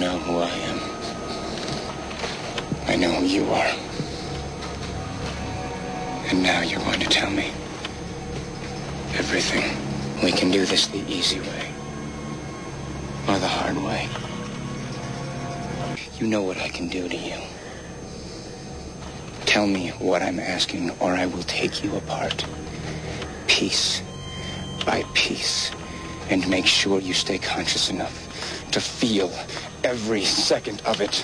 know who I am. I know who you are. And now you're going to tell me everything. We can do this the easy way or the hard way. You know what I can do to you. Tell me what I'm asking, or I will take you apart, piece by piece, and make sure you stay conscious enough to feel every second of it.